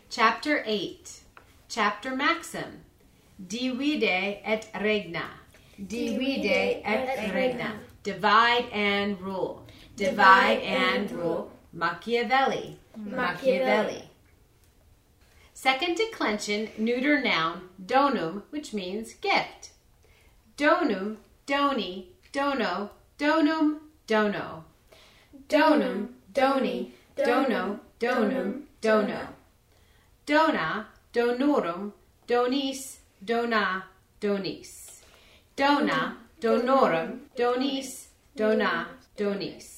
Chapter 8. Chapter Maxim. Divide et regna. Divide et regna. Divide and rule. Divide and rule. Machiavelli. Machiavelli. Second declension, neuter noun, donum, which means gift. Donum, doni, dono, donum, dono. Donum, doni, dono, donum, dono. Dona, donorum, donis, dona, donis. Dona, donorum, donis, dona, donis.